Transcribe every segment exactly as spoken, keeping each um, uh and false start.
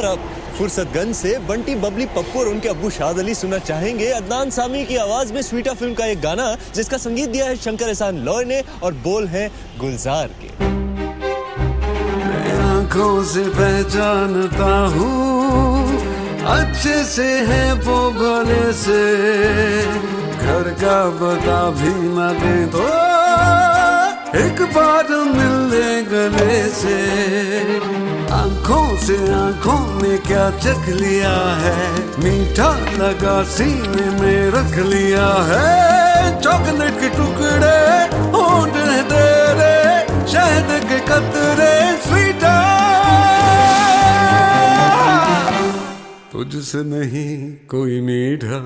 जरा फुर्सतगंज से बंटी बबली पप्पू और उनके अब्बू शाद अली सुनना चाहेंगे अदनान सामी की आवाज में स्वीटा फिल्म का एक गाना जिसका संगीत दिया है शंकर एहसान लॉय ने और बोल हैं गुलजार के। आंखों से पहचानता हूँ अच्छे से है वो भले से, घर का बता भी न दे तो एक बार मिल ले गले से। आंखों से आंखों में क्या चख लिया है, मीठा लगा सीने में रख लिया है। चॉकलेट के टुकड़े होंठ है तेरे, शहद के कतरे स्वीटा। तुझसे नहीं कोई मीठा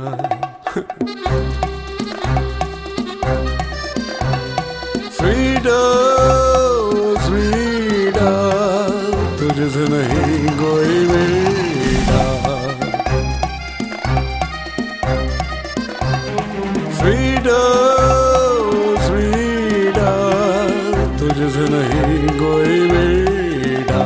स्वीटा स्वीटा, तुझसे नहीं कोई मीठा स्वीटा स्वीटा, तुझसे नहीं कोई मीठा।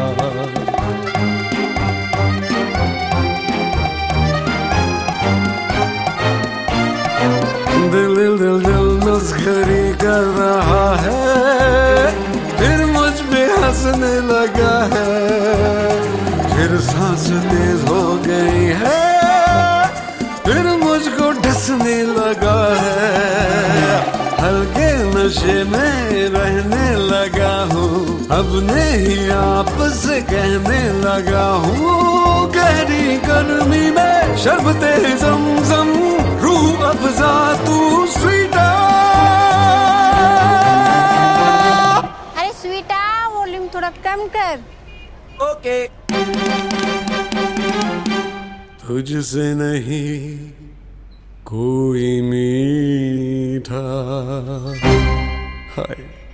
दिल दिल दिल दिल मस्करी कर रहा है, फिर मुझ पे हंसने लगा है। फिर सांस तेज हो गई है, फिर मुझको डसने लगा है। हल्के नशे में रहने लगा हूँ, अपने ही आप से कहने लगा हूँ। गहरी गर्मी में शरबते ज़मज़म, रूह अफ़ज़ा तू स्वीटा। अरे स्वीटा वॉल्यूम थोड़ा कम कर। ओके। तुझसे नहीं कोई मीठा। हाय